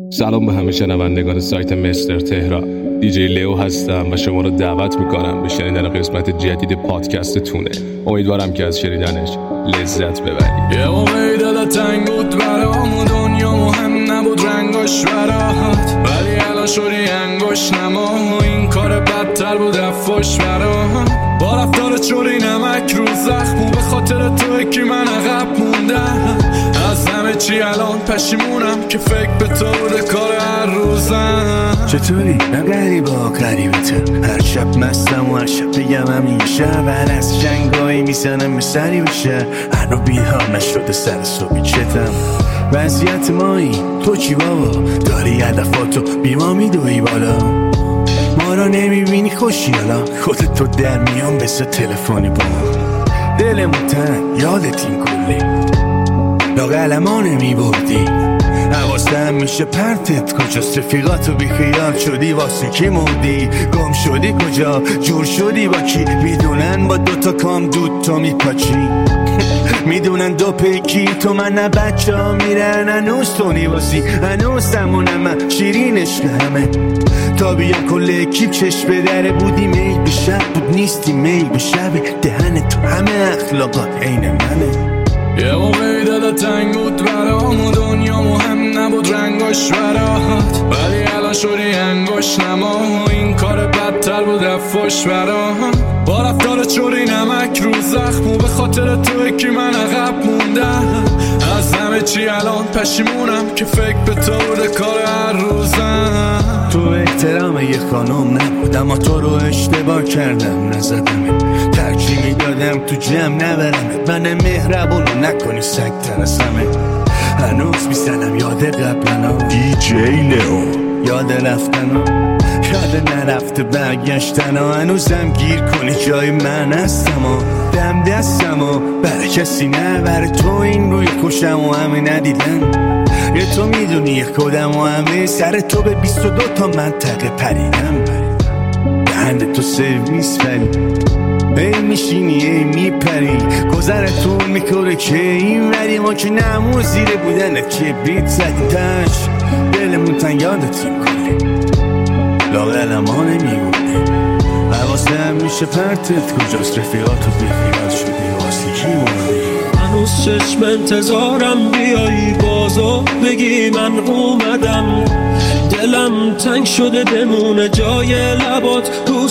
سلام به همه شنوندگان سایت مستر تهران. دیجی لیو هستم و شما رو دعوت میکنم به شنیدن قسمت جدید پادکست تونه. امیدوارم که از شنیدنش لذت ببرید. یه موقعی دل تنگ بود برام و دنیا مهم نبود رنگاش برات، ولی الان شدی انگوش نما و این کار بدتر بود افاش برام. با رفتارت شدی نمک رو زخم و به خاطر توی که من عقب موندم. از همه چی الان پشیمونم که فکر به تو بوده کار هر روزم. چطوری؟ نه غریبا غریبته، هر شب مستم و هر شب بگم همیشه بعد از جنگایی میزنم به سری بشه. هر رو بیدار نشده سر صبحی چتم وضعیت مایی. تو چی بابا؟ داری هدفاتو بیما میدوی بالا، ما رو نمیبینی خوشی حالا خودت تو در میان بسه تلفنی با ما. دلمون تنگ یادت این کلی لاغلما نمیبردی، حواستم میشه پرتت کجاست؟ رفیقاتو بیخیال شدی واسه کی مردی؟ گم شدی کجا؟ جور شدی با کی؟ میدونن با دوتا کام دود تو میپاچی میدونن دو پیکی تو من نه بچه ها میرن هنوز تو نیواسی، هنوز تمونم شیرینش همه تا بیان کل اکیب چشم به دره بودی. میل به شب بود نیستی میل به شب دهن تو همه اخلاقات عین منه. یه موقعی دل تنگ بود برام و دنیا مهم نبود رنگاش برات، ولی الان شدی انگوش نما و این کار بدتر بود افاش برام. با رفتارت شدی نمک رو زخم و به خاطر توی که من عقب موندم. از همه چی الان پشیمونم که فکر به تو بوده کار هر روزم. تو احترام یه خانم نبود اما تو رو اشتباه کردم نزدمت، ترجیح میدادم تو جمع نبرمت. من مهربونو نکنی سگ ترسمه، هنوز میزنم یاد قبلنا. دیجی لیو یاد رفتنا، یاد نرفته برگشتن و هنوزم گیر کنی جای من هستم و دم دستم و برای کسی نه برای تو این روی خوشم و همه ندیدن. یه تو میدونی یه خودم و همه سر تو به 22 تا منطقه پریدم. دهن تو سرویس ولی ای میشینی ای میپری، گذرتون میکنه که این ولی ما که نمون زیره بودنت که بیت زدی تش. دلمون تن یادتیم کلی لاغلما نمیبودی، حواسم میشه پرتت کجاست؟ رفیقاتو بیخیال شدی واسه کی موندی؟ هنوز چشم انتظارم بیایی بازو بگی من اومدم. دلم تنگ شده بمونه جای لبات رو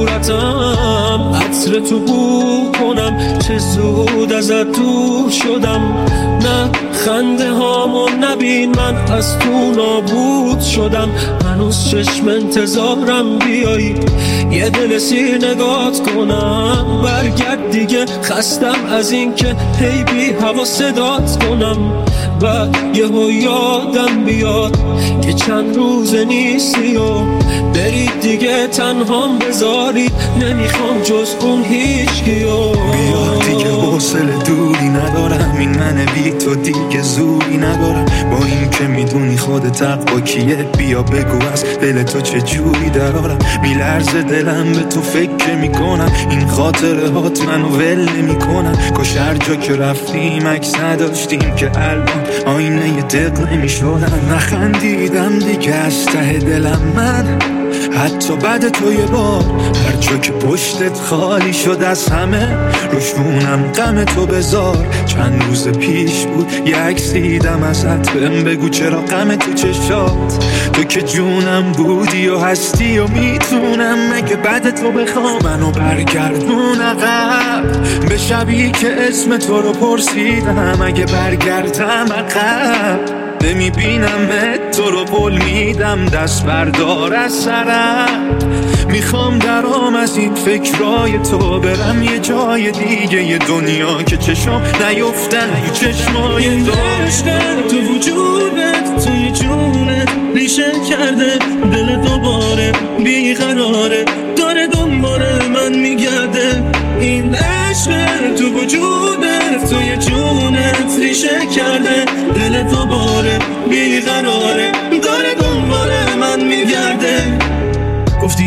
صورتم، عطر تو بو کنم چه زود ازت دور شدم. نه خنده هامو نبین من از تو نابود شدم. هنوز چشم انتظارم بیایی یه دل سیر نگات کنم. برگرد دیگه خستم از این که هی بی هوا صدات کنم. بعد یهو یادم بیاد که چند روز نیستی و برید دیگه تنهام بذارید، نمیخوام جز اون هیچکیو. بیا دیگه حوصله دوری ندارم، این من بی تو دیگه زوری ندارم. با این که میدونی خودت حق با کیه، بیا بگو از دل تو چه جوری درارم. میلرزه دلم به تو فکر میکنم، این خاطره هات منو ول نمیکنن. کاش هر جا که رفتیم عکس نداشتیم که الان آینه ی دق نمیشدن. نخندیدم دیگه از ته دلم من حتی بعد تو یه بار، هر جا که پشتت خالی شد از همه روشونم غم تو بذار. چند روز پیش بود یه عکس دیدم ازت، بهم بگو چرا غم تو چشات؟ تو که جونم بودی و هستی و میتونم اگه بعد تو بخوام منو برگردون عقب به شبی که اسم تو رو پرسیدم. اگه برگردم عقب نمیبینم تو رو پل میدم، دست بردار از سرم. میخوام درام از این فکرای تو برم یه جای دیگه، یه دنیا که چشم نیفتن چشمای تو. تو وجودت توی جونت ریشه کرده، دل دوباره بیقراره داره دنباره من میگرده. این عشق تو وجودت توی جونت ریشه کرده، دل دوباره بیقراره داره دنباره من میگرده. گفتی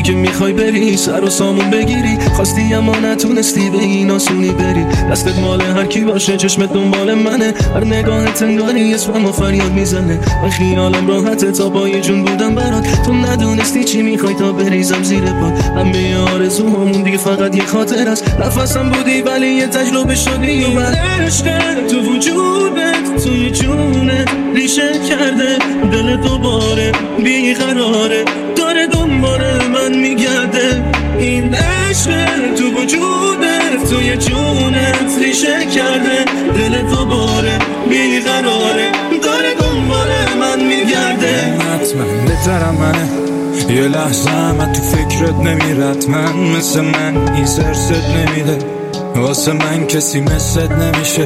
که میخوای بری سر و سامون بگیری، خواستی اما نتونستی به این آسونی بری. دستت مال هر کی باشه، چشمت دنبال منه، هر نگاهت انگاری اسمم و فریاد میزنه. من خیالم راحته تا پای جون بودم برات، تو ندونستی چی میخوای تا بریزم زیر پات. همه آرزوهامون دیگه فقط یه خاطر است، نفسم بودی ولی یه تجربه شدی. و عشقت تو وجودت توی جونت ریشه کرده، دل دوباره بیقراره، داره دنبال من میگرده. این عشق تو وجودت توی جونت ریشه کرده، دل دوباره بیقراره، داره دنبال من میگرده. حتما بهترم منه، یه لحظه هم تو فکرت نمیرد. من مثل من ایزرست نمیده، واسه من کسی مثلت نمیشه.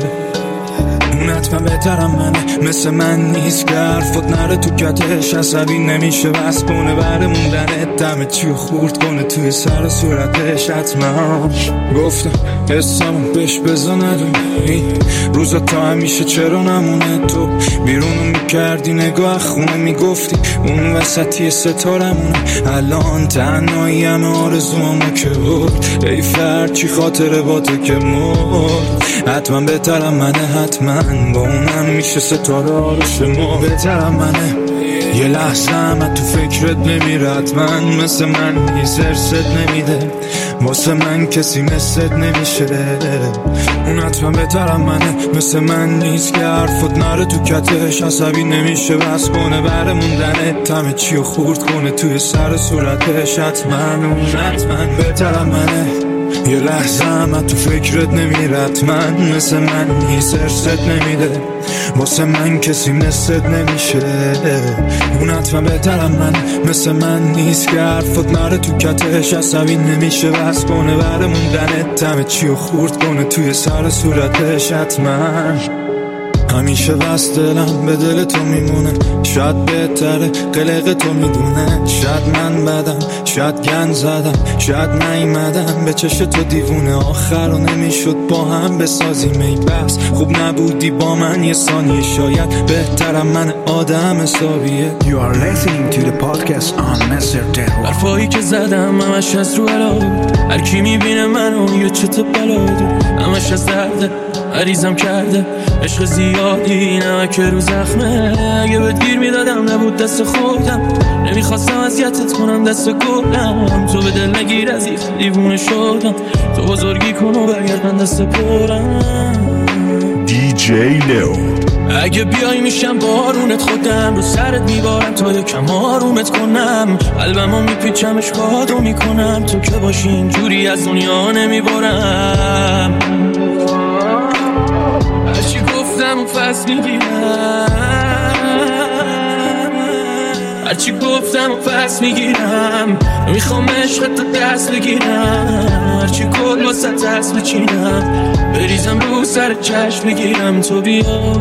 اون حتما بهترم منه، مثل من نیست که حرفت نره تو کتش، عصبی نمیشه بس کنه بره موندنت، دم چیو خورد کنه توی سر صورتش. حتما گفتم اسمو بهش بزا ندونی، روزا تا همیشه چرا نمونه. تو بیرونو میکردی نگاه خونه میگفتی اون وسطی ستارمونه. الان تنهایی همه آرزوامو که بود، ای فرد چی خاطره با تو که مرد. حتما بهترم منه، حتما با اونم میشه ستاره آرش ما. بهترم منه، یه لحظه هم تو فکرت نمیرد. من مثل من ایزرست نمیده، واسه من کسی مثلت نمیشه. اون حتما بهترم منه، مثل من نیست که حرفت نره تو کتش، عصبی نمیشه بس کنه بره موندنه، تمه چیو خورد کنه توی سر صورتش. حتما اون حتما بهترم منه، یه لحظه هم تو فکرت نمیرد. من مثل من ایزرست نمیده، واسه من کسی مثلت نمیشه. اون حتما بهترم من، مثل من نیست که حرفت نره تو کتش، عصبی نمیشه بس کنه بره موندنه، تمه چیو خورد کنه توی سر صورتش. حتما همیشه بس دلم به دل تو میمونه، شاید بهتره قلق تو میدونه. شاید من بدم، شاید گند زدم، شاید نیومدم به چش تو دیوونه. آخر رو نمیشد با هم بسازیم ای بس، خوب نبودی با من یه ثانیه، شاید بهترم من آدم حسابیه. You are listening to the podcast on Mr. Terror. حرفایی که زدم همش از رو علاد، هر کی میبینه منو یه چت بلاد، همش از درده عریضم کرده عشق زیادی نمک رو زخمه. اگه بهت گیر میدادم نبود دست خودم، نمیخواستم اذیتت کنم دست گلم. تو به دل نگیر از دیوونه شدم، تو بزرگی کن و برگرد من دست پرم. دیجی لئو اگه بیای میشم بارونت، خودم رو سرت میبارم تا یکم آرومت کنم، قلبمو میپیچم اشکاتو میکنم، تو که باشی اینجوری از دنیا نمیبرم. هرچی گفتم و پس میگیرم، هرچی گفتم و پس میگیرم، میخوام عشقت تو دست بگیرم، هرچی کل واسه دست بچینم، بریزم رو سر چشم بگیرم تو بیا.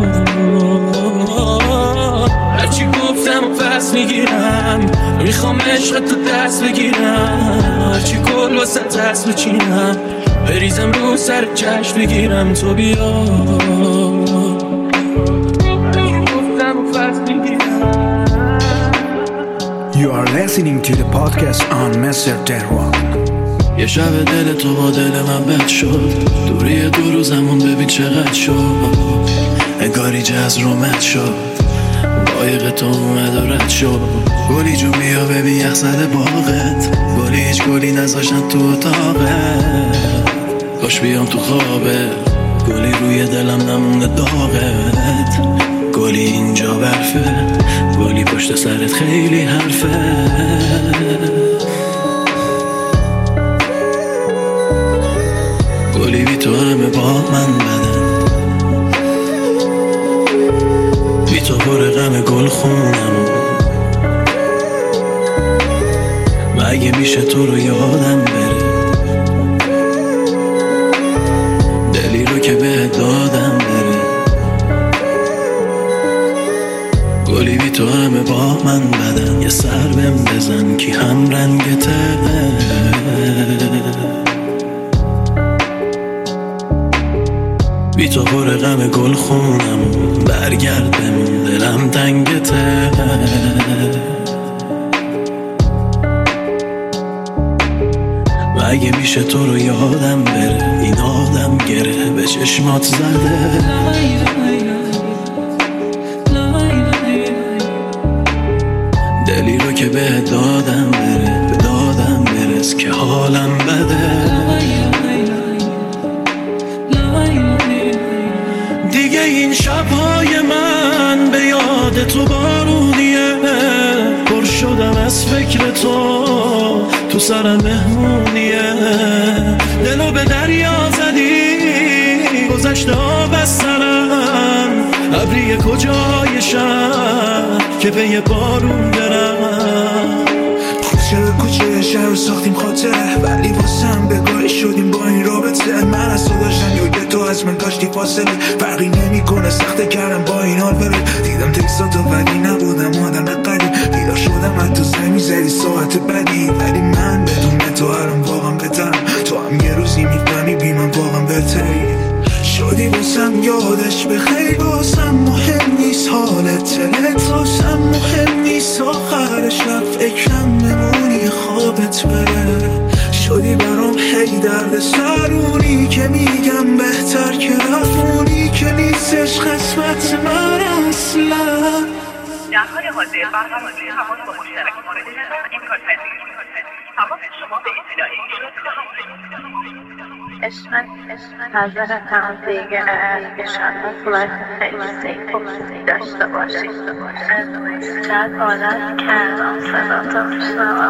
هرچی گفتم و پس میگیرم، میخوام عشقت تو دست بگیرم، هرچی کل واسه دست بچینم، بریزم رو سر چشم بگیرم تو بیا. You are listening to the podcast on Mr. Terror. یه شب دل تو با دل من بد شد، دوری دو روزمون ببین چقدر شد، انگاری جز رومت شد، قایق تو اومد و رد شد. گلی جو بیا ببین یخ زده باغت، گلی هیچ گلی نذاشتن تو اتاقت، باش بیام تو خوابه، گلی روی دلم نمونه داغت، گلی اینجا برفه، گلی پشت سرت خیلی حرفه. گلی بی تو همه با من بدن، بی تو پر غم گل خونم، مگه میشه تو رو یادم بره، دلی رو که بهت دادم بره. گلی بی تو همه با من بدن، یه سر بهم بزن کی هم رنگته، بی تو پر غم گل خونم، برگرد بمون دلم تنگته. اگه میشه تو رو یادم بره، این آدم گره به چشمات زده. دلی رو که به دادم بره، به دادم برس که حالم بده. دیگه این شبهای من به یاد تو بارونیه، پر شدم از فکر تو سرم مهمونیه. دلو به دریا زدی، گذشته آب از سرم، ابری کجای شهر که به یه بارون برم. کوچه به کوچه شهر رو ساختیم خاطره، ولی واسم بگاهی شدیم با این رابطه. من از تو داشتم یه تو از من داشتی فاصله، فرقی نمی کنه سخته کردم با این حال بره. دیدم تکساتو ولی نبودم آدم قدیم، بیدار شدم از تو زنگ میزدی ساعت بدی، ولی من بدون تو هرم واقعا بهترم. تو هم یه روزی میفهمی بی من واقعا بهتری شدی واسم. یادش بخیر واسم مهم نیست حالت تلت، واسم مهم نیست آخر شب فکرم بمونی خوابت بره. شدی برام هی درد سرونی که میگم بهتر که رفونی، که نیستش قسمت من اصلا. در حال حاضر برنامه تماس با مشترک مورد نظر امکان پذیر. تماس شما به اطلاع ایشون اسم حضرتم دیگه ایشان صورت خیلی داشته باشید. چند عادت کردم صدا تو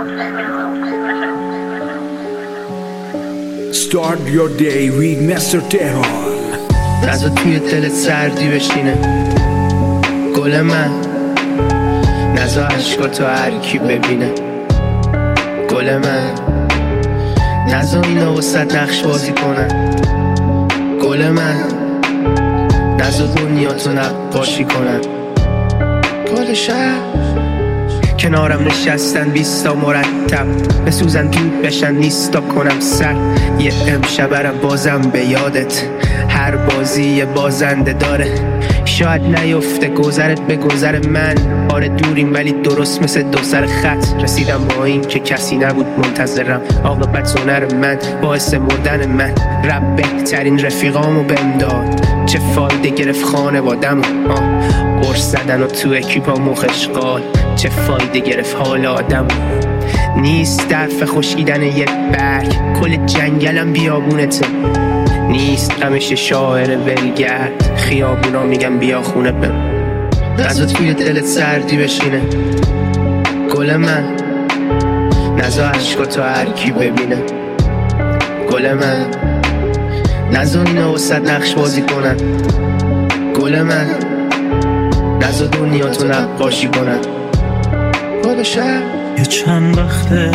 Start your day with Mr. Tehran. نزا توی دلت سردی بشینه گل من، نزا عشقاتو هر کی ببینه گل من، نزا اینا وسط نقش بازی کنن گل من، نزا دنیاتو نقاشی کنن گل شهر. کنارم نشستن 20 تا مرتب، بسوزن دود بشن نیستا کنم سر. یه امشبرم بازم به یادت، هر بازی یه بازنده داره. شاید نیفته گذرت به گذر من، آره دوریم ولی درست مثل دو سر خط. رسیدم با این که کسی نبود منتظرم، عاقبت سونر من باعث مردن من. رب بهترین رفیقامو بهم داد، چه فایده گرفت خانوادمو. قرص زدن و تو اکیپامو خشقال، چه فایده گرفت حال آدمو. نیست درف خشکیدن یه برگ، کل جنگلم بیابونته. نیست غمش شاعر ولگرد، خیابونا میگم بیا خونه بم. نزا توی دلت سردی بشینه گل من، نزا عشقاتو هر کی ببینه گل من، نزا اینا وسط نقش بازی کنن گل من، نزا دنیاتو نقاشی کنن گل شهر. یه چند وقته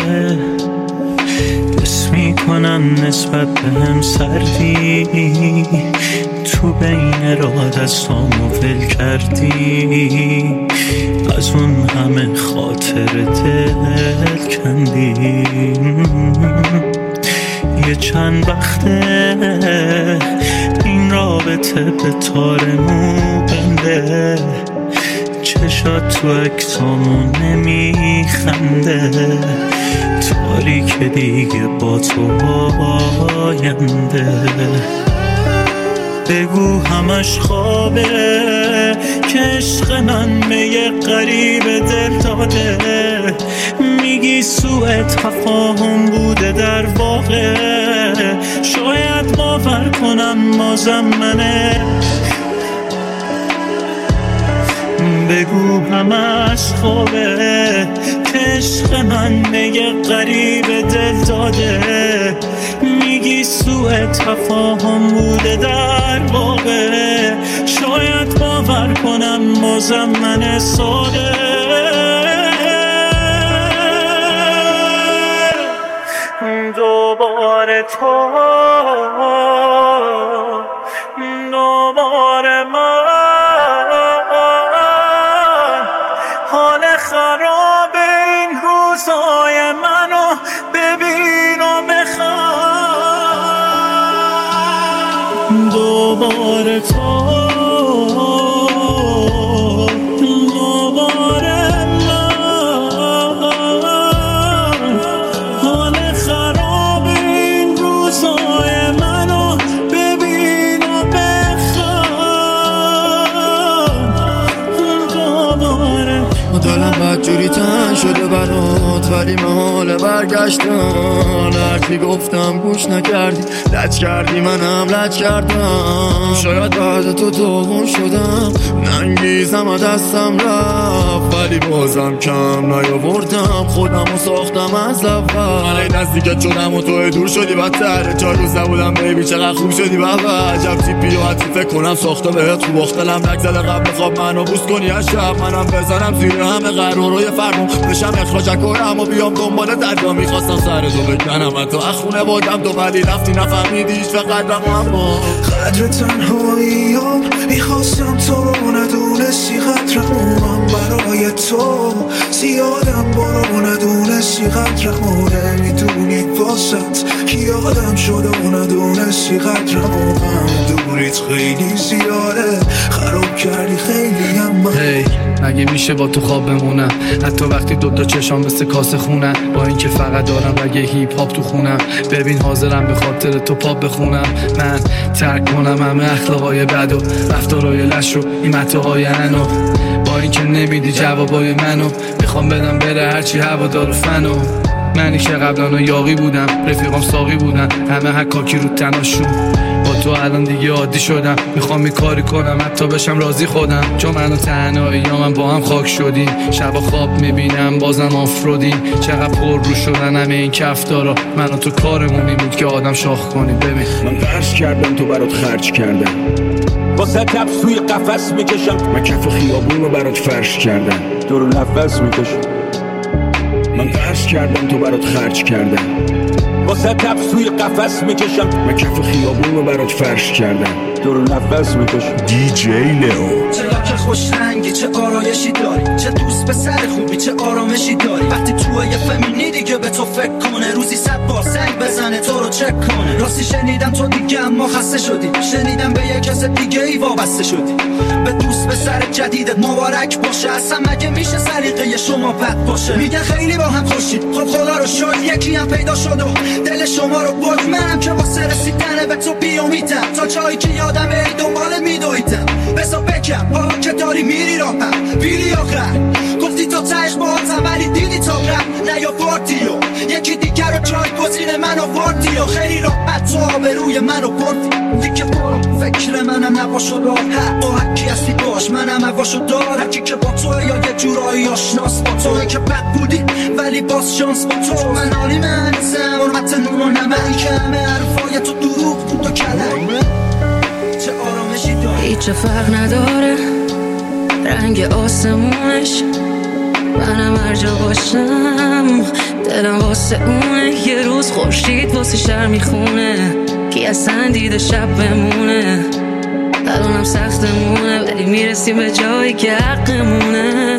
حس میکنم نسبت به هم سردی، تو بین راه دستامو ول کردی، از اون همه خاطر دل کندی. یه چند وقته این رابطه به تارمو بنده، چشات تو اکسامو نمیخنده. تاریک دیگه با تو آینده، بگو همش خوابه که عشق من به یه غریب دل داده. میگی سوء تفاهم بوده در واقع، شاید باور کنم بازم منه. بگو همش خوابه که عشق من به یه غریب دل داده. میگی سوء تفاهم بوده در واقع، شاید باور کنم بازم من ساده. دوباره تو، دوباره من، حال خراب این روزای منو ببین و بخوام. دوباره تو، دوباره من، حال خراب این شده برات ولی محال برگشتن. هرچی گفتم گوش نکردی، لج کردی منم لج کردم. شاید بعد تو داغون شدم، ننگیزم و دستم رفت، ولی بازم کم نیاوردم، خودمو ساختم از اول. من نزدیکت شدم و تو دور شدی بدتر. 4 روز نبودم بیبی چقدر خوب شدی بابا. عجب تیپی و حتی فکر کنم ساخته بهت خوب اختلم نگذده قبل خواب منو بوس کنی از شب. منم بزنم زیر همه قرارای فرمون بشم اخراج کنم و بیام دنبال دردا. میخواستم سر تو بکنم تو اخونه بودم تو، ولی رفتی نفهمیدی هیچ و قدرم اما قدر تنهاییام. میخواستم تو ندونستی قدرمونم برای تو زیادم برو ندونستی قدرمو. نمیدونی واسط کی آدم شده و ندونستی قدرمونم. دوریت خیلی زیاده، خراب کردی خیلی هم مگه میشه با تو خواب بمونم حتی وقتی دوتا چشام مثل کاسه خونم. با اینکه فقط دارم رگ هیپ هاپ تو خونم. ببین حاضرم به خاطر تو پاپ بخونم. من ترک کنم همه اخلاقای بد و رفتارای لش و این متاهای انو. با اینکه نمیدی جوابای منو، میخوام بدم بره هرچی هوادار و فنو. منی که قبلا یاقی بودم، رفیقام ساقی بودن، همه حکاکی رو تناشون. با تو الان دیگه عادی شدم، میخوام یه کاری کنم حتی بشم راضی خودم. چون من و تنهایی یا من با هم خاک شدیم. شبا خواب میبینم بازم آفرودیم. چقدر پر رو شدن همه این کفتارا. من و تو کارمون این بود که آدم شاخ کنیم. ببین من قرض کردم تو برات خرج کردم، واسه کف توی قفس میکشم. من کف خیابون رو برات فرش کردم، دور نفس میکشم. من قرض کردم تو برات خرج کردم، واسه کف توی قفس میکشم. من کف خیابون رو برات فرش کردم، دور نفس میکشم. DJ Leo. چه لاک خوش رنگی، چه آرایشی داری، چه دوست پسر خوبی، چه آرامشی داری. وقتی توی یه فهمیدی دیگه به تو فکر کنه، روزی 100 بار سنگ بزنه تو رو چک کنه. راستی شنیدم تو دیگه اما خسته شدی، شنیدم به یک کس دیگه ای وابسته شدی. به دوست پسر جدیدت مبارک باشه، اصلا مگه میشه سلیقه شما بد باشه؟ میگن خیلی با هم خوشید، خب خدا رو شد یکی هم پیدا شد و دل شما رو برد. منم که واسه رسیدن به تو بیامیدم، تا جایی که یادم ای دنبالت میدویدم. بسا بکم حالا که داری میری راهم بیری آخر. گفتی تو تایش با هم ولی دیدی تا قبل نیاوردی و یکی دیگر رو جای گزین من آوردی و خیلی راحت تو آبروی منو بردی. دیگه برو فکر منم نباش و راحت، با هرکی هستی باش منم هواش و دار. هرکی که با تو یا یه جورایی آشناس با توی که بد بودی ولی باز شانس با تو. من عالی منزم حرمت نور و نمک، همه حرفای تو دروغ بود و کلم. چه آرامشی داری، هیچ فرق نداره رنگ آسمونش. منم هر جا باشم دلم واسه اونه. یه روز خورشید واسه شهر میخونه، کی اصلا دیده شب بمونه. الانم سختمونه ولی میرسیم به جایی که حقمونه.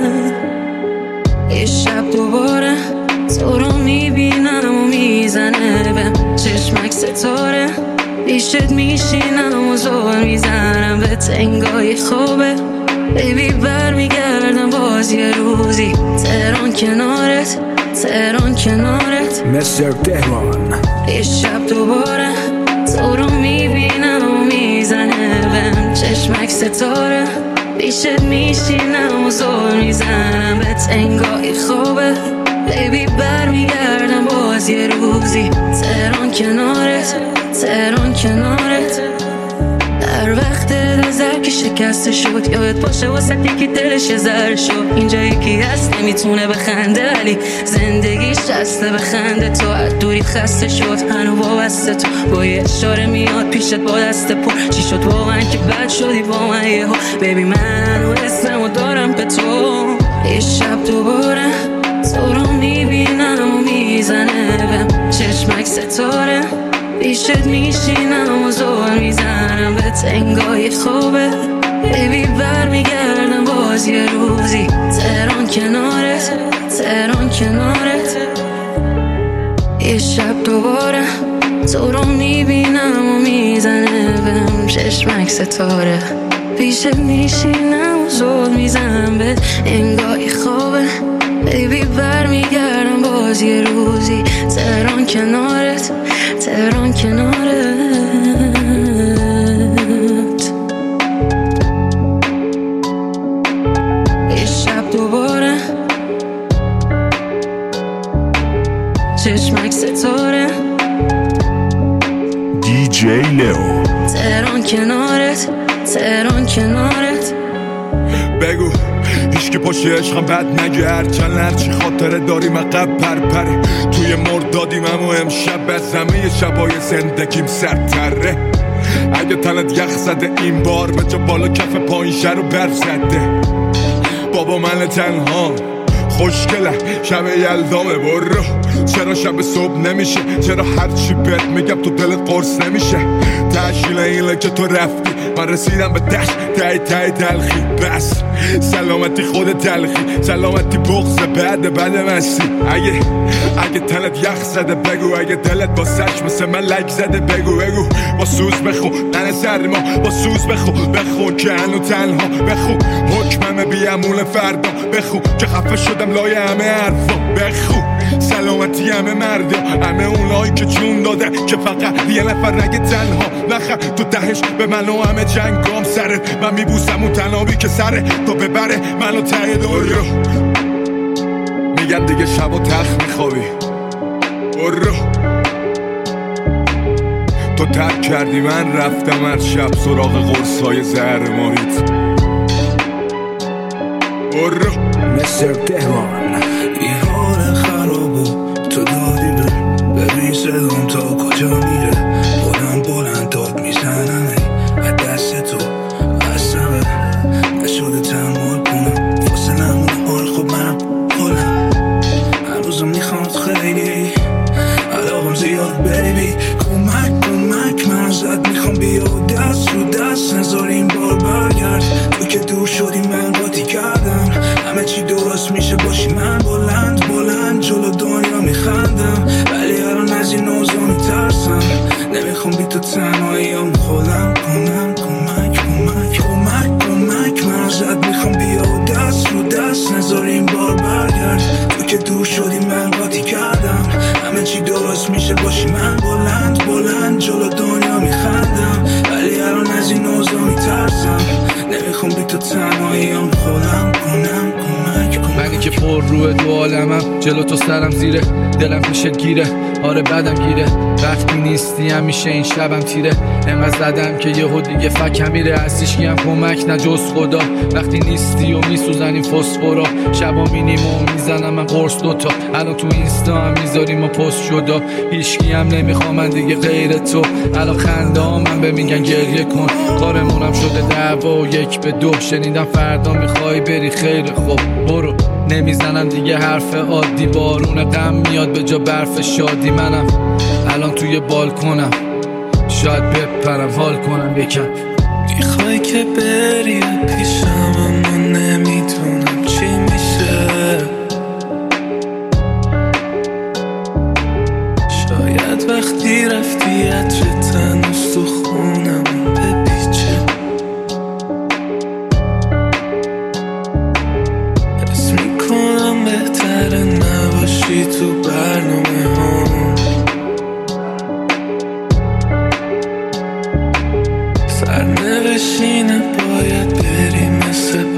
یه شب دوباره تو رو میبینم و میزنه به چشمک ستاره. پیشت میشینم و زور میزنم به تنگای خوبه. بیبی برمیگردم باز یه روزی، تهران کنارت، تهران کنارت. مستر تهران. یه شب دوباره تو رو میبینم و میزنه بهم چشمک ستاره. پیشت میشینم و زور میزنم به تنگای خوبه. بیبی برمیگردم باز یه روزی، تهران کنارت، تهران کنارت. در وقت نظر که شکسته شد یادت باشه واسه یکی دلش زر شد. اینجا یکی هست نمیتونه بخنده ولی زندگیش دسته بخنده. تو از دوریت خسته شد هنو وابسته تو، با یه اشاره میاد پیشت با دست پر. چی شد واقعا که بد شدی با من یه ها؟ بیبی من و اسم و دارم به تو. یه شب دوباره تو رو میبینم و میزنه بهم چشمک ستاره. پیشت میشینم و زور میزنم به تنگای خوبه. بیبی برمیگردم باز یه روزی، تهران کنارت، تهران کنارت. یه شب دوباره تو رو میبینم و میزنه بهم چشمک ستاره. پیشت میشینم و زور میزنم به تنگای خوبه. بیبی برمیگردم باز یه روزی، تهران کنارت، تهران کنارت. یه شب دوباره چشمک ستاره دیجی لئو تهران کنارت تهران کنارت بگو هیچکی پشت عشقم بد نگرد چند هرچی خاطره داریم عقب پرپره توی مردادیم اما امشب از همه شبای زندگیم سرتره اگه تنت یخ زده این بار به جا بالا کف پایین شر و بر زده بابا من تنها خوشگله شب یلدامه برو چرا شب صبح نمیشه چرا هرچی بهت میگم تو دلت قرص نمیشه تشکیل اینه که تو رفتی من رسیدم به دشت تای تلخی بس سلامتی خود تلخی سلامتی بغض بعد مستی اگه تنت یخ زده بگو اگه دلت با سش مثل من لک زده بگو با سوز بخون ننه سرما با سوز بخون که هنو تنها بخون حکمم بیامون فردا بخون که خفه شدم لای همه حرفا بخون سلامتی همه مردا همه اونایی که جون داده که فقط یه نفر نگه تنها نخه تو تهش به من و همه جنگام سره من میبوسم اون تنابی که سره تو ببره منو ته دنیا میگن دیگه شب و تخت میخوابی برو تو ترک کردی من رفتم هر شب سراغ قرصای زهر ماهیت برو مستر تهران این حال خرابو تو دادی ببین صدام تا کجا میره بلند داد میزنم از دست تو بستمه نشده تحمل کنم فاصلمون حال خب منم حالم هنوزم میخواد خیلی علاقم زیاد بیبی کمک من ازت میخوام بیا دست رو دست نذار این بار برگرد تو که دور شدی من قاطی کردم همه چی درست میشه باشی من بلند جلو دنیا میخندم ولی الان از این اوضاع میترسم نمیخوام بی تو تنهاییم خودم کنم کمک من ازت میخوام بیا دست رو دست نذار این بار برگرد تو که دور شدی من قاطی کردم همه چی درست میشه باشی من بلند جلو دنیا میخندم ولی الان از این اوضاع میترسم نمیخوام بی تو تنهاییم خودم کنم کمک منی که پر روی دو عالمم جلو تو سرم زیره دلم میشه گیره آره بدم گیره وقتی نیستی همیشه این شبم تیره انقدر زدم که یهو دیگه فکم میره از هیچکیم کمک نه جز خدا وقتی نیستی و میسوزن این فسفورا شبا مینیم و میزنم من قرص دوتا الان تو اینستا هم میذاریم و پست شدا هیچکیم نمیخوام من دیگه غیر تو الان خنده ها من به میگن گریه کن کارمونم شده دعوا و 1-2 شنیدم فردا میخوای بری خیلی خوب برو نمیزنم دیگه حرف عادی بارون غم میاد به جا برف شادی منم الان توی بالکنم شاید بپرم حال کنم یکم میخوای که بری پیشم اما نمیدونم چی میشه شاید وقتی رفتی عطر تنوز تو خونم بپیچه حس میکنم بهتره نباشی تو برنامه ها سرنوشینه باید بری مثل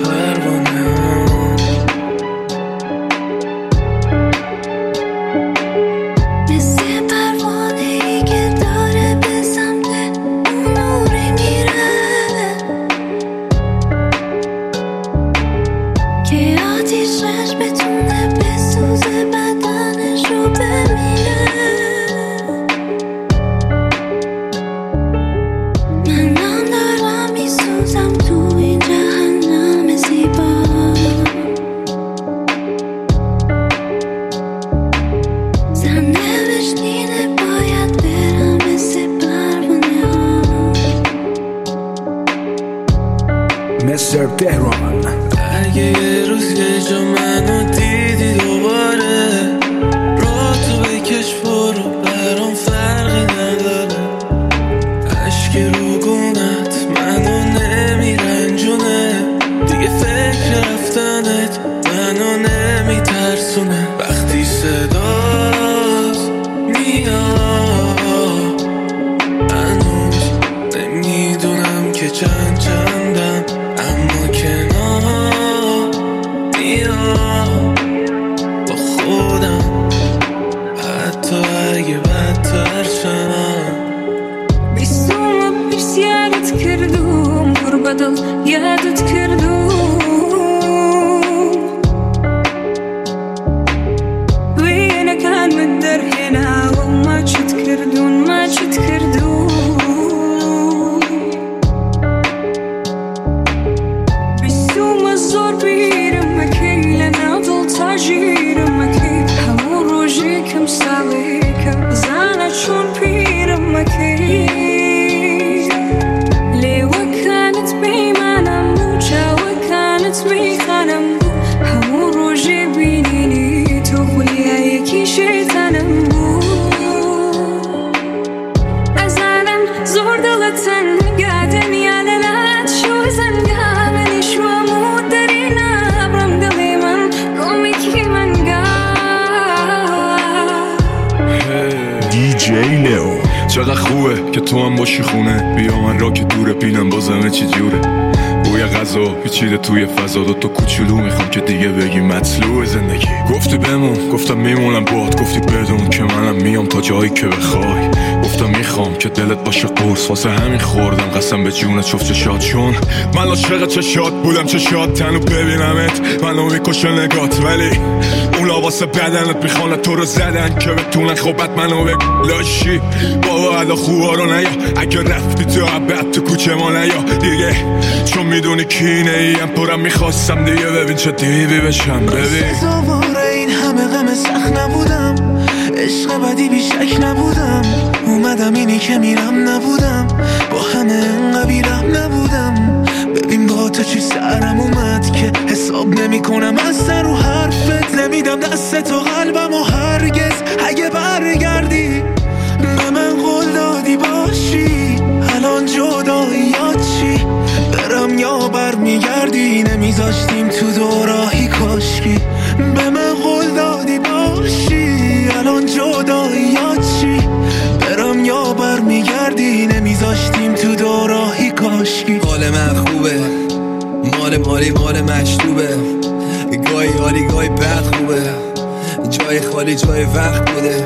چقدر خوبه که تو هم باشی خونه. بیا من را که دوره بینم بازمه چی جوره. بوی غذا پیچیده توی فضا، دوتا کوچولو میخوام که دیگه بگی مطلوب زندگی. گفتی بمون گفتم میمونم باهات، گفتی بدون که منم میام تا جایی که بخوای. گفتم میخوام که دلت باشه قرص، واسه همین خوردم قسم به جونت شفت چشات، چون من عاشق چشات بودم. چشات تنو ببینمت منو میکشه نگات، ولی اونا واسه بدنت میخوان تو رو زدن که بتونن خوبت منو بلاشی. بابا ادا خوبا رو نیا، اگه رفتی تو عبد تو کوچه ما نیا دیگه، چون میدونی کینه ایم پرم میخواستم دیگه. ببین چه دیوی بشم، ببین سزاواره این همه غم سخت نبودم، عشق بدی بیشک نبودم. اومدم اینی که میرم نبودم، با همه انقدر بیرم نبودم. ببین با تو چی سرم اومد که حساب نمی کنم از سر و حرفت. نمیدم دست تو قلبم و هرگز اگه برگردی به من قول دادی باشی. الان جداییات چی؟ برم یا برمیگردی؟ نمیذاشتیم تو دوراهی کاشکی. به من قول دادی باشی. الان جداییات چی؟ برم یا برمیگردی؟ نمیذاشتیم تو دوراهی کاشکی. حال من خوبه، مال مالی مال مشروبه، گاهی حالی گاهی بد خوبه، جای خالی جای وقت بوده.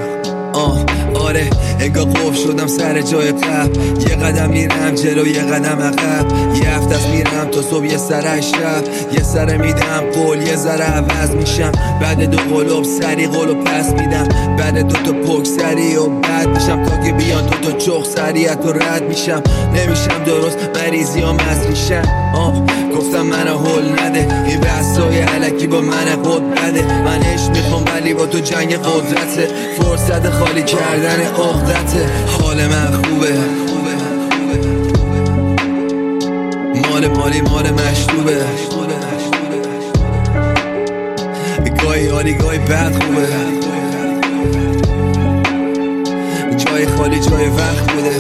آره انگار قفل شدم سر جای قبل، یه قدم میرم جلو یه قدم عقب، یه هفته از میرم تا صبح یه سر شب، یه سر میدم قول یه ذره عوض میشم. بعد دو قلوب سری قلوب پس میدم، بعد دو تا پک سری و بد میشم تا که بیان دو تا چخ سریعت و رد میشم. نمیشم درست مریضی ها مز میشم. گفتم منو هل نده، این بحثای علکی با من خود بده. من عشق میخوام ولی با تو جنگ قدرته، فرصت خالی کردن عقدته. حال من خوبه، مال مالی مال مشروبه، گاهی حالی گاهی بد خوبه، جای خالی جای وقت بوده.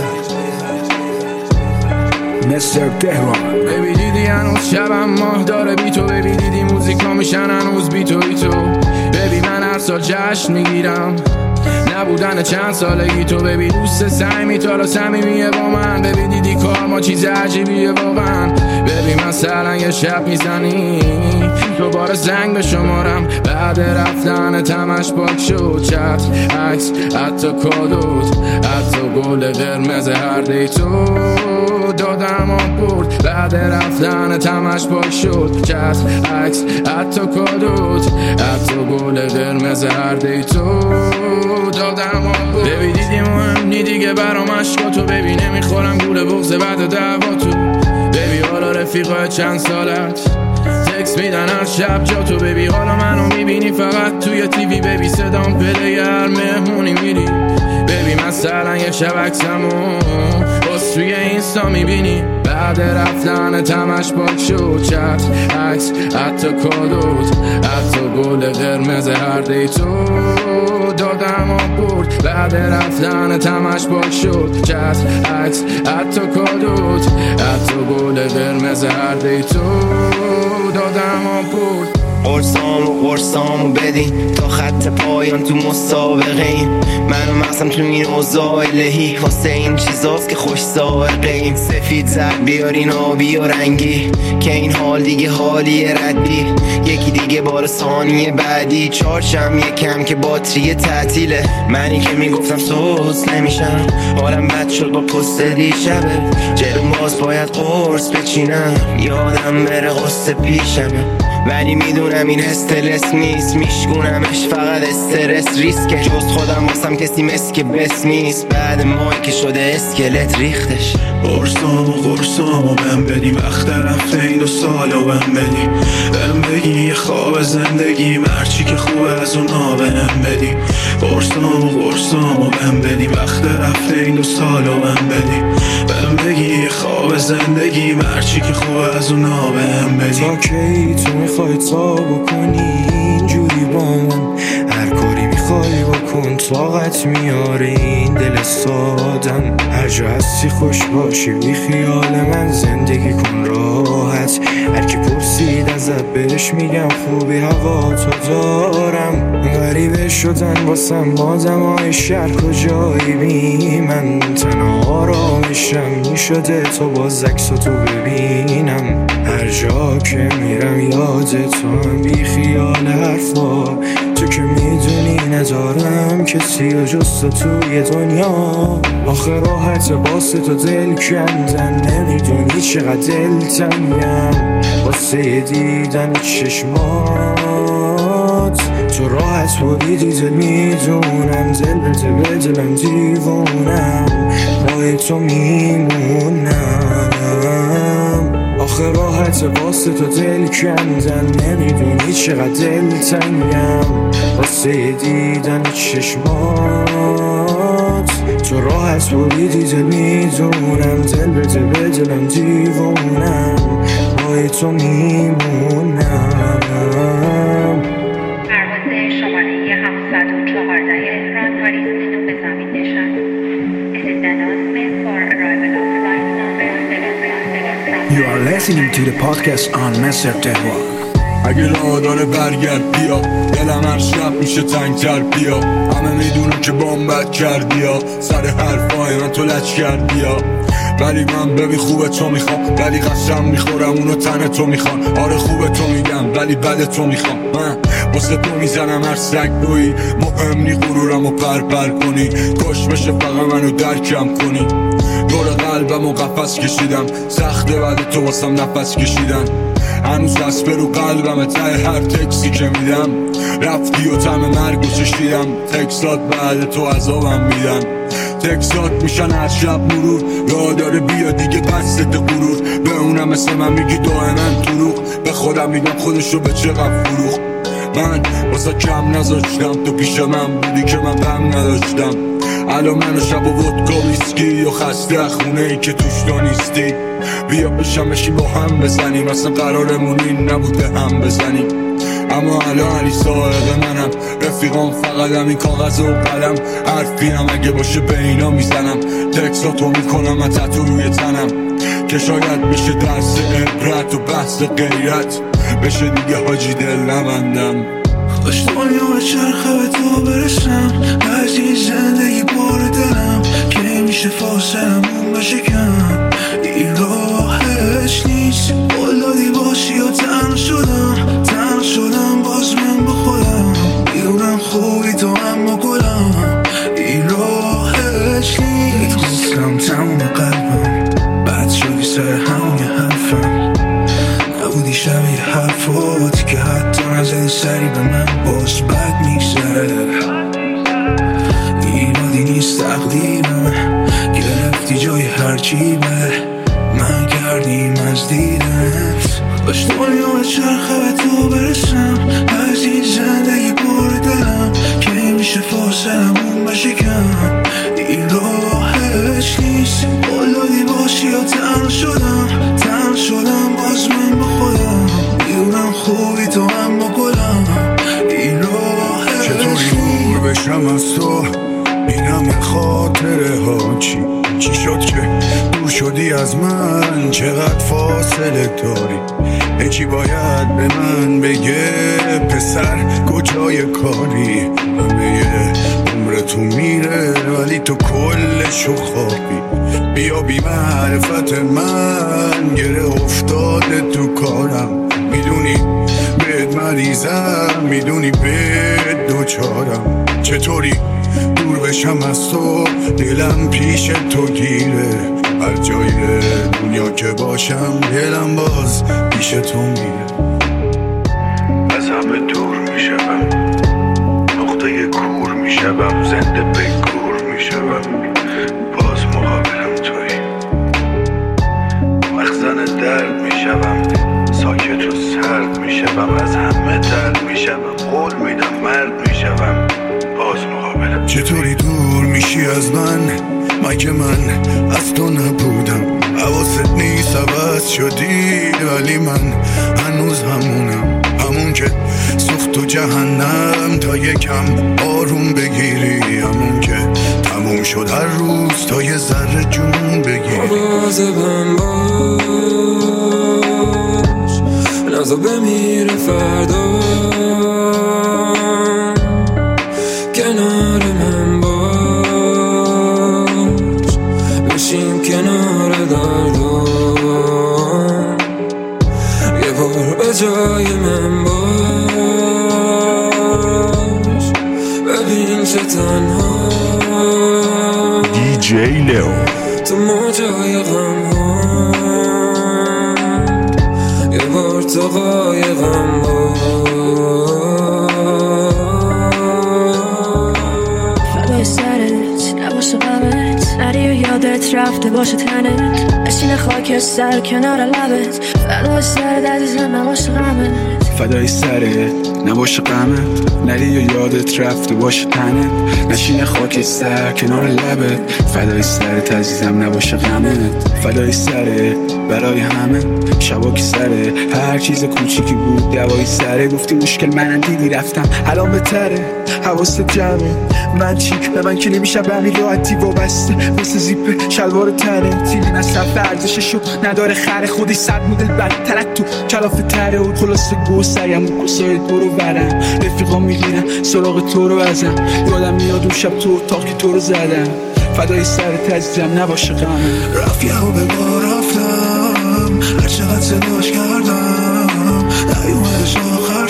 مستر تهران ببی دیدی هنوز شبم ماه داره بی تو، ببی دیدی موزیکا میشن هنوز بی تو بی تو. ببی من هر سال جشن میگیرم نبودن چند سالگی تو. ببی دوست سعی تا صمیمیه با من، ببی دیدی کار ما چیز عجیبیه واقعا. ببی مثلا یه شب میزنی دوباره زنگ به شمارم، بعد رفتن تمش پاک شد چت عکس حتی کادوت، حتی گل قرمز هر دیتو دادم آن برد. بعد رفتن تمش پاک شد چت عکس حتی کادوت، حتی گل قرمز هر دیتو دادم آن برد. ببی دیدی مهمی دیگه برام عشقاتو، ببی نمیخورم گول بغض بعد دعواتو. ببی حالا رفیقای چند سالت تکس میدن هر شب جا تو. ببی حالا منو میبینی فقط توی تیوی، ببی صدام پلیر مهمونی میری. ببی مثلا یه شب عکسمو باز توی اینستا میبینی، بعد رفتن تمش پاک شد چت عکس حتی کادوت، حتی گل قرمز هر دیتو دادم آن برد. بعد رفتن تمش پاک شد چت عکس حتی کادوت، حتی گل قرمز هر دیتو دادم آن برد. قرصامو بدین تا خط پایان تو مسابقه ایم. منو مغزم تو این اوضاع الهی واسه این چیزاست که خوش سائقه ایم. سفید زرد بیارین آبی و رنگی که این حال دیگه حالی ردی. یکی دیگه بار ثانیه بعدی چارچم یکم که باتری تعطیله. منی که میگفتم سوز نمیشم، حالم بد شد با پست دیشبه. جلو باز باید قرص بچینم، یادم بره قصه پیشمه. ولی میدونم این استرس نیست، میشگونمش فقط استرس ریسکه. جز خودم واسم کسی مسک بس نیست، بعد مایی که شده اسکلت ریختش. قرصامو بهم بدی، وقت رفته این 2 سالو بهم بدی. بهم بگی یه خواب زندگی مرچی که خوبه از اونا بهم بدی. قرصامو بهم بدی، وقت رفته این 2 سالو بهم بدی. بهم بگی یه خواب زندگی مرچی که خوبه از اونا بهم بدی. تا کی تو میخوای تا بکنی اینجوری با من، هر کاری میخوای بکنی کن طاقت میاره این دل سادم. هر جا هستی خوش باشی بی خیال من، زندگی کن راحت. هر کی پرسید ازت بهش میگم خوبی هوا تو دارم. غریبه شدن واسم آدمای شهر کجایی بی من. تنها آرامشم میشده تو باز عکساتو ببینم. هر جا که میرم یاد تو هم بی خیال حرفا. تو که میدونی ندارم کسی و جز تو توی دنیا. آخه راحت واسه تو دل کندن، نمیدونی چقدر دلتنگم واسه دیدن چشمات. تو راحت بریدی دل میدونم، دل به دلم دیوونم، پای تو میمونم. آخه راحت واسه تو دل کندن، نمیدونی چقدر دلتنگم واسه دیدن چشمات. تو راحت بریدی دل میدونم، دل به دلم دیوونم، پای تو میمونم. پرواز شماره 714 تهران پاریس به زمین نشان. This is the announcement for arrival of flight number 777. You are listening to the podcast on Messer Tehran. اگه راه داره برگرد بیا، دلم هر شب میشه تنگتر بیا. همه میدونم که بامبت کردی یا سر حرفای من تو لچ کردی یا. ولی من ببین خوبه تو میخوام، ولی قسم میخورم اونو تن تو میخوان. آره خوبه تو میگم ولی بد تو میخوام. من واسه تو میزنم هر سگ روی، مهم نی غرورم و پر کنی. کش بشه فقط منو درکم کنی. دور قلبم و قفس کشیدم، سخته بعد تو واسم نفس کشیدن. هنوز دست برو قلبم ته هر تکسی که میدم. رفتی و طعم مرگو چشیدم، تکسات بعد تو عذابم میدن. تکسات میشن هر شب مرور، راه داره بیا دیگه بسته غرور. به اونم مثل من میگی دائما دروغ، به خودم میگم خودشو به چقدر فروخ. من واسه کم نذاشتم، تو پیش من بودی که من غم نداشتم. الان منو شب و ودکا ویسکی و خسته خونه ای که توش تو نیستی. بیا بشمشی با هم بزنیم، اصلا قرارمون این نبوده هم بزنیم. اما الان علی سائق منم، رفیقام فقط همین کاغذ و قلم. حرفینم اگه باشه به اینا میزنم، تکساتو میکنم من تتو روی تنم. که شاید میشه درس عبرت و بحث غیرت، بشه دیگه حاجی دل نبندم. خوش دنیا به چرخه به تو برسم، از این زندگی بار دلم که میشه فاصلمون بشه کم. این راهش نیست قول دادی باشی و تنها شدم باز من به خودم. میدونم خوبی تو اما گلم، این راهش نیست. گفتم تموم قلبم، بعد شدی سر همون حرفم. نبودی شبیه حرفات که حتی نزدی سری به من، باز بد میگذره. ایرادی نیست تقدیرم، گرفتی جای هرچی به من کردیم از دیدت. باش دنیا به چرخه به تو برسم، از این زندگی بار دلم که میشه فاصلمون بشه کم. این راهش نیست قول دادی باشی و تنها شدم باز من به خودم. میدونم خوبی تو اما گلم، این راهش چطوری دور بشم از تو این همه خاطره ها. چی شد که دور شدی از من؟ چقدر فاصله داری؟ یکی باید به من بگه پسر کجای کاری؟ همه عمر تو میره ولی تو کلشو خوابی. بیا بی معرفت من گره افتاده تو کارم. میدونی بهت مریضم، میدونی بهت دوچارم. چطوری دور بشم از تو، دلم پیش تو گیره. هر جای دنیا که باشم دلم باز پیش تو میره. از همه دور میشم، نقطه کور میشم، زنده به کور میشم، باز مقابلم توی. مخزن درد میشم، ساکت و سرد میشم، از همه درد میشم، قول میدم مرد میشم، باز مقابلم. چطوری دور میشی از من مگه من از تو نبودم؟ حواست نیست عوض شدی ولی من هنوز همونم، همون همون که سوخت تو جهنم تا یکم آروم بگیری، همون که تموم شد هر روز تا یه ذره جون بگیری. مواظبم باش نزا بمیره فردا، کنار من باش بشین کنار دردم، یه بار به جای من باش ببین چه تنها دیجی لئو تو موجای غم ها، یه بار تو قایقم باش. فدای سرت نباشه غمت، نری و یادت رفته باشه تنت، نشینه خاک سر کنار لبت. فدای سرت عزیزم نباشه غمت، فدای سرت نباشه غمت، نری و یادت رفته باشه تنت، نشینه خاک سر کنار لبت. فدای سرت عزیزم نباشه غمت، فدای سرت برای همه شبا که سره هر چیز کوچیکی بود دوای سره. گفتی مشکل منم دیدی رفتم الان بهتره، حواست جمعه من چی به من که نمیشه به همین راحتی وابسته مثل زیپ شلوار تنه. تیلی مصرف ارزششو نداره خره، خودی 100 مدل بدترت تو کلاف تره و خلاصه گو سریم و کسای تو رو برم، رفیقا میگیرم سراغ تو رو ازم، یادم میاد اون شب تو اتاق که تو رو زدم. فدای سرت عزیزم نباشه غمت. رفیه و به بار رفتم هر چقدر صداش کردم، نیومدش آخر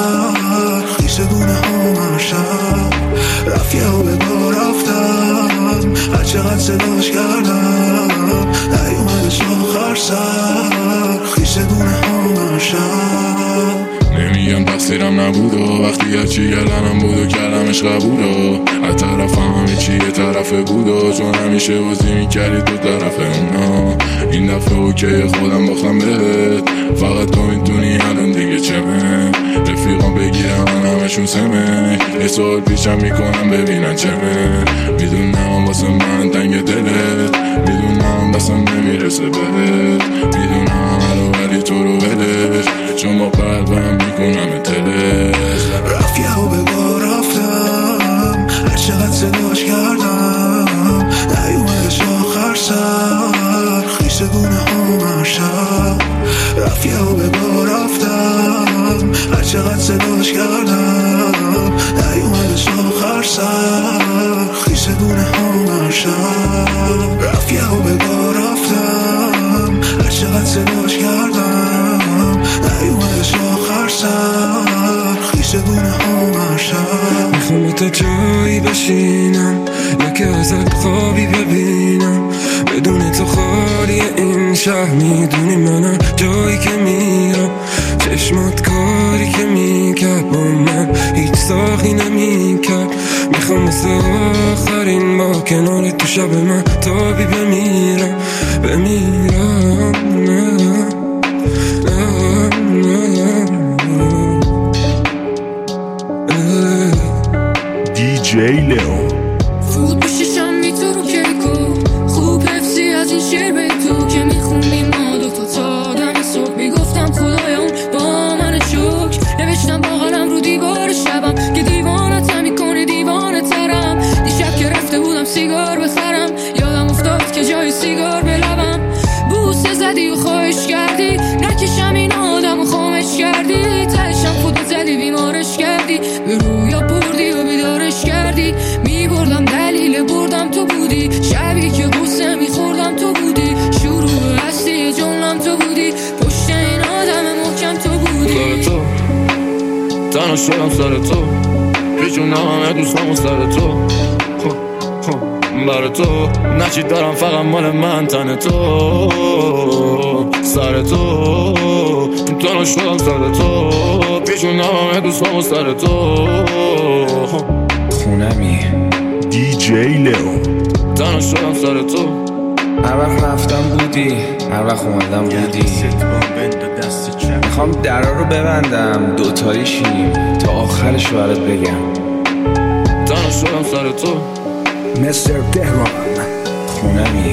سر خیس دونه ها شب. رفیه و به بار رفتم هر چقدر صداش کردم، نیومدش آخر سر خیس دونه ها شب. نمیگم تقصیرم نبود و وقتی هرچی گلنم بود و کردمش قبول و از طرف همه چی یه طرفه بود و چون همیشه بازی میکردی دو طرف اونا. این دفعه اوکی خودم باختم بهت، فقط تو میدونی الان دیگه چمه. رفیقام بگیرم همشون سمه، یه سوال پیشم میکنم ببینن چمه. میدونم واسه من تنگ دلت، میدونم دستم نمیرسه بهت، میدونم هلو ولی تو رو ولش چون با قلبم میکنم تلش. رفیه و به بار رفتم هر چقدر صداش کردم، نیومدش آخر سر خیس دونه ها شب. رفیه و به بار رفتم هر چقدر صداش کردم، نیومدش آخر سر خیس دونه ها شب. رفیه و به بار رفتم هر چقدر صداش کردم، نیومدش آخر سر خیس دونه ها شب. میخوام تا جایی بشینم یکی ازت خوابی ببینم، بدون تو خالی این شهر. میدونی منم جایی که میرم، چشمات کاری که میکرد با من هیچ ساخی نمیکرد. میخوام مثل آخرین با کنار تو شب من تابی بمیرم دیجی لئو. فوت بششم می تو رو کیکو، خوب حفظی از این شعر به تو که میخوندی ما دوتا تا دم صبح. میگفتم خدایا اون با من چوک، نوشتم با قلم رو دیوار شبم که دیوانتم میکنه دیوانه ترم. دیشب که رفته بودم سیگار بخرم، یادم افتاد که جای سیگار به لبم. بوسه زدی و خواهش کردی نکشم این آدم و خامش کردی، تهشم خودو زدی بیمارش کردی، به رویا بردی و بیدارش کردی. میبردم دلیل بردم تو بودی، شبی که قصه میخوردم تو بودی، شروع هستی جملم تو بودی، پشت این آدم محکم تو بودی. سر تو تنها شدم سر تو، پیچونم همه دوستامو سر تو، برای تو نچی دارم فقط مال من تن تو. سر تو تنها شدم سر تو، پیچونم همه دوستامو سر تو. خونمی دیجی لئو. تنها شدم سر تو، هر وقت رفتم بودی، هر وقت اومدم بودی. میخوام درا رو ببندم دوتایی شیم تا آخرش برات بگم. تنها شدم سر تو مستر تهران. خونمی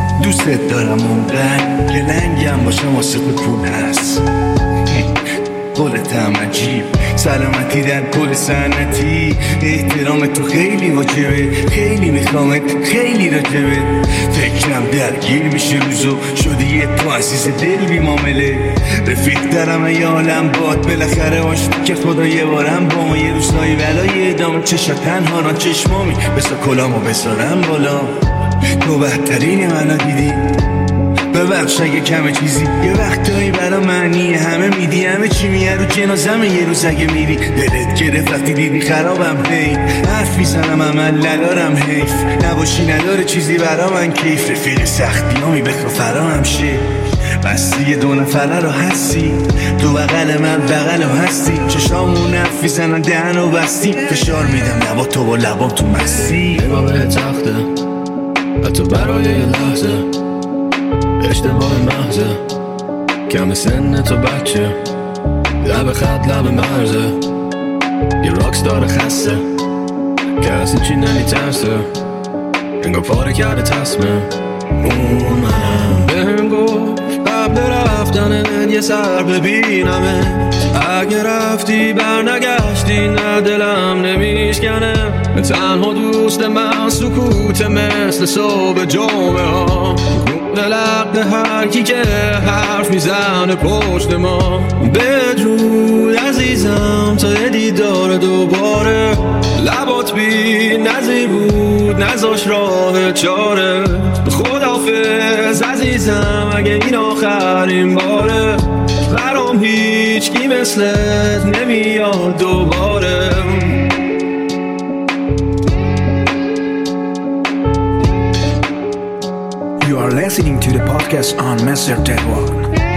دوستت دارم اونقدر که لنگم باشم واسه پول هست. قولتم عجیب سلامتی در پل سنتی احترام تو خیلی واجبه خیلی میخوامت خیلی راجبه فکرم درگیر میشه روزو شدی یه تو عزیز دل بی معامله رفیق دارم ای عالم باد بالاخره عاشق که خدا یه بارم با ما یه روزایی ولای ادامه چشا تنها را چشمامی بسا کلامو بسارم بالا تو بهترین منو دیدی ببخش اگه کمه چیزی یه وقتایی برا معنی همه میدی همه چی میه رو جنازمه یه روز اگه میری دلت گرفت وقتی دیدی خرابم هی حرف میزنم عمل ندارم حیف نباشی نداره چیزی برا من کیف رفیق سختی همی بخوا فرا هم شه بستی یه دو نفره رو هستی تو بغل من بغل رو هستی چشامون حرف میزنن دهن و بستی فشار میدم لبا تو با لبام تو مستی نگاه به تخته حتی برای یه لحظه اشتباه محضه کم سن تو بچه لب خط لب مرزه یه راکستار خسته که از این چی نمیترسه انگار پاره کرده تصمه اون منم بهم گفت قبل رفتنت یه سر ببینمه اگه رفتی برنگشتی نه دلم نمیشکنه تنها دوست من سکوت مثل صبح جمعه ها لق هر کی که حرف میزنه پشت ما بدرود عزیزم تا یه دیدار دوباره لبات بی نظیر بود نذاش راه چاره خداحافظ عزیزم اگه این آخرین باره برام هیچ کی مثلت نمیاد دوباره You are listening to the podcast on Mr. Tehran.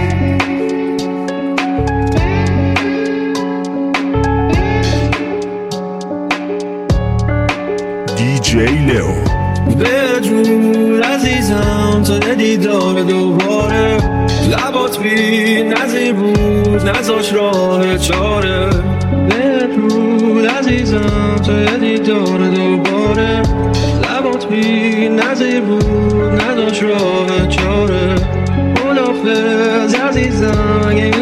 DJ Leo. بدرود عزیزم تا یه دیدار دوباره لبات بی نظیر بود نذاش راه چاره بدرود عزیزم تا یه دیدار دوباره لبات بی نظیر بود نداشت راه چاره خداحافظ عزیزم اگه